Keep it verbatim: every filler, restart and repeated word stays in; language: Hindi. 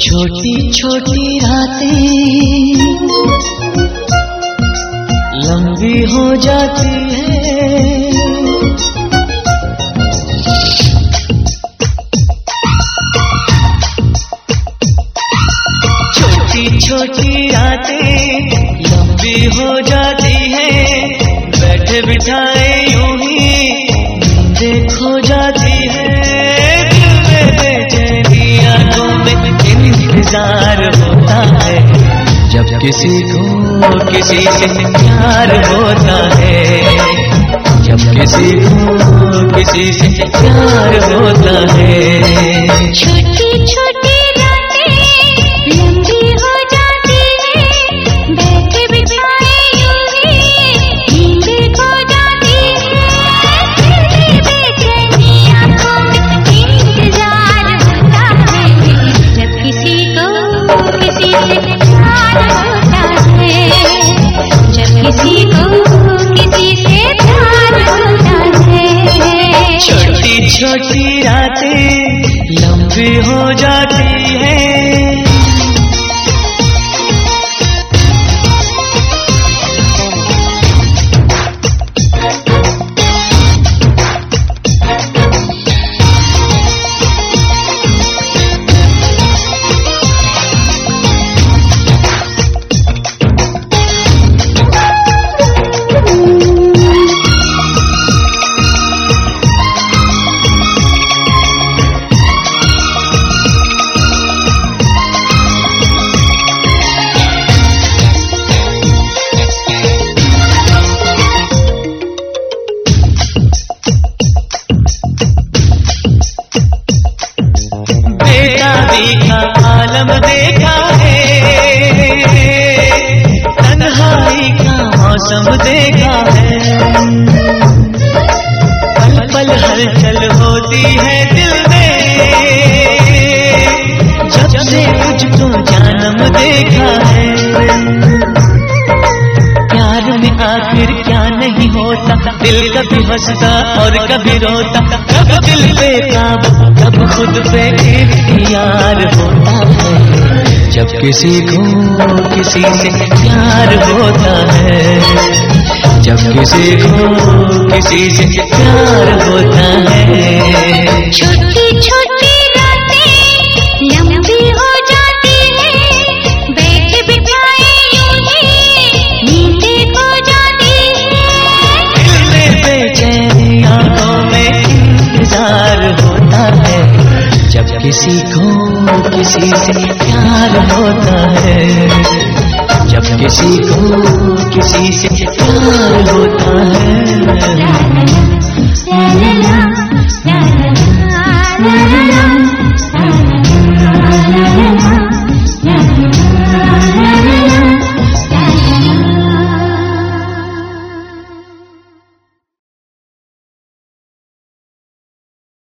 छोटी छोटी रातें लंबी हो जाती है, छोटी छोटी रातें लंबी हो जाती है, बैठे बिठाए यूं ही नींदें खो जाती है, दिल में बेचैनी आंखों में इंतजार होता है, जब किसी को किसी से प्यार होता है, जब किसी को किसी से प्यार होता है। छोटी छोटी रातें लंबी हो जाती है, बैठे बिठाए यूं ही नींद खो जाती है, दिल में बेचैनी आंखों में इंतजार होता है, जब किसी को किसी से प्यार होता है, जब किसी को किसी से प्यार होता है। छोटी छोटी रातें लंबी हो जाती है। देखा आलम देखा है, तन्हाई का मौसम देखा है, पल पल हलचल होती है दिल में, जब से तुझको जानम देखा है, प्यार में आखिर क्या नहीं होता, दिल कभी हंसता और कभी रोता, कब दिल पे काबू कब खुद पे इख्तियार होता है, जब किसी को किसी से प्यार होता है, जब किसी को किसी से प्यार होता है। छोटी छोटी रातें लंबी हो जाती है, बैठे बिठाए यूं ही नींदें खो जाती है, दिल में बेचैनी आंखों में इंतजार होता है, जब किसी को किसी से प्यार होता है, जब किसी को किसी से प्यार होता है।